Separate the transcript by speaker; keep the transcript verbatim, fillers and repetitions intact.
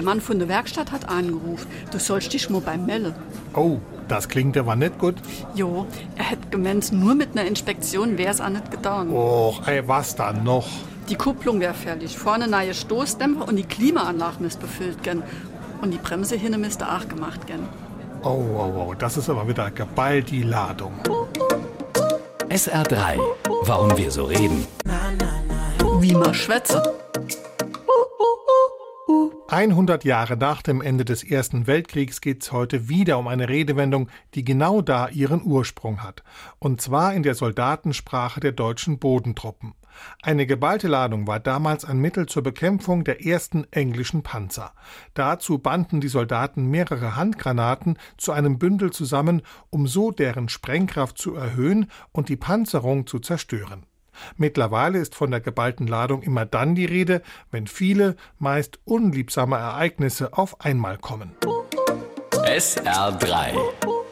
Speaker 1: Mann von der Werkstatt hat angerufen. Du sollst dich mal beim melden.
Speaker 2: Oh, das klingt aber nicht gut.
Speaker 1: Jo, er hat gemeint, nur mit einer Inspektion wär's auch nicht getan.
Speaker 2: Och, ey, was dann noch?
Speaker 1: Die Kupplung wär fertig, vorne neue Stoßdämpfer und die Klimaanlage müsste befüllt gern. Und die Bremse hinne müsste auch gemacht gern.
Speaker 2: Oh, oh, oh, das ist aber wieder geballt die Ladung.
Speaker 3: S R drei. Warum wir so reden.
Speaker 1: Wie man schwätze.
Speaker 2: hundert Jahre nach dem Ende des Ersten Weltkriegs geht es heute wieder um eine Redewendung, die genau da ihren Ursprung hat. Und zwar in der Soldatensprache der deutschen Bodentruppen. Eine geballte Ladung war damals ein Mittel zur Bekämpfung der ersten englischen Panzer. Dazu banden die Soldaten mehrere Handgranaten zu einem Bündel zusammen, um so deren Sprengkraft zu erhöhen und die Panzerung zu zerstören. Mittlerweile ist von der geballten Ladung immer dann die Rede, wenn viele, meist unliebsame Ereignisse auf einmal kommen.
Speaker 3: S R drei.